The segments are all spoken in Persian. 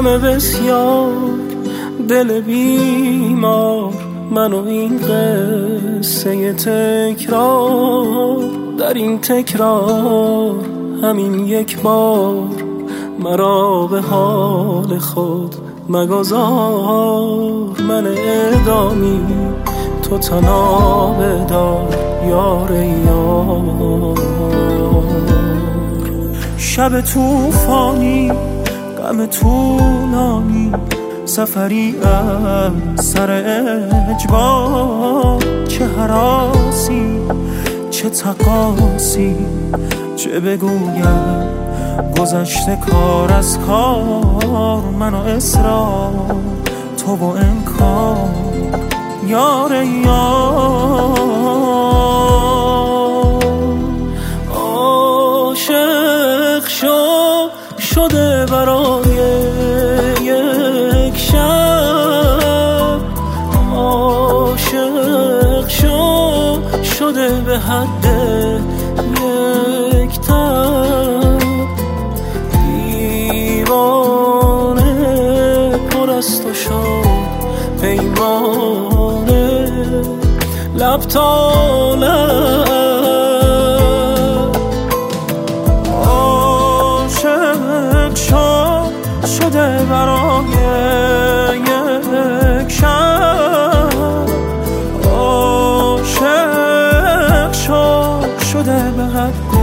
غم بسیار دل بیمار، من و این قصه تکرار. در این تکرار همین یک بار مرا به حال خود مگذار. من اعدامی تو تنها بدار یار یار. شب توفانی غم طولانی، سفری از سر اجبار. چه هراسی چه تقاسی، چه بگویم گذشته کار از کار. من و اصرار تو و انکار یار یار. عاشق شده برای یک شب، عاشق شده به حد یک تب. دیوانه پر از تو شد پیمانه، لب تا لب. عاشق شده برای یک شب، عاشق شده به حد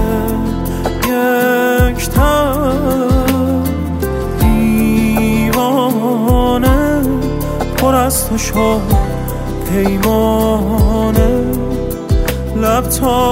یک تب. دیوانه پر از تو شد پیمانه، لب تا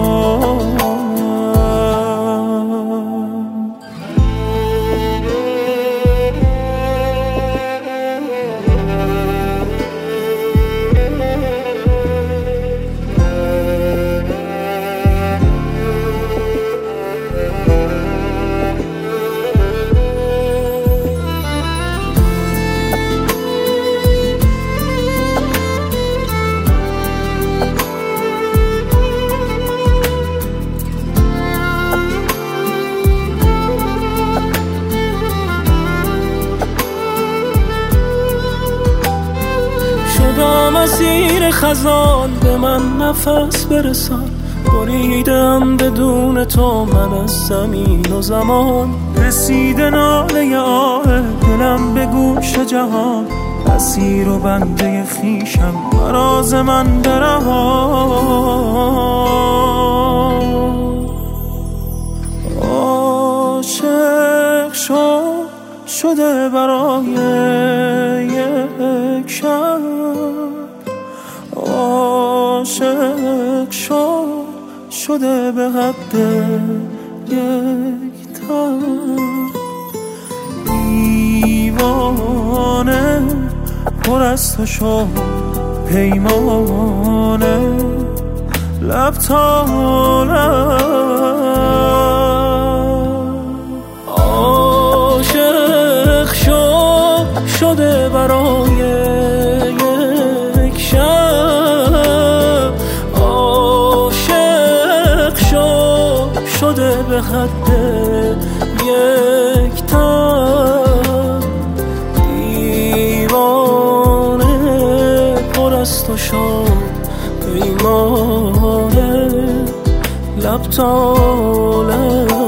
مسیر خزان به من نفس برسان. بریدم بدون تو من از زمین و زمان. رسیده ناله آه دلم به گوش جهان. اسیر و بنده خیشم مراز من برهان. عاشق شده برای یک شب، عاشق شده به حد یک تب. دیوانه پر از تو شد پیمانه، لب تا لب. عاشق شده برای یک شب، عاشق شده به حد یک تب. دیوانه پر از تو شد پیمانه، لب تا لب.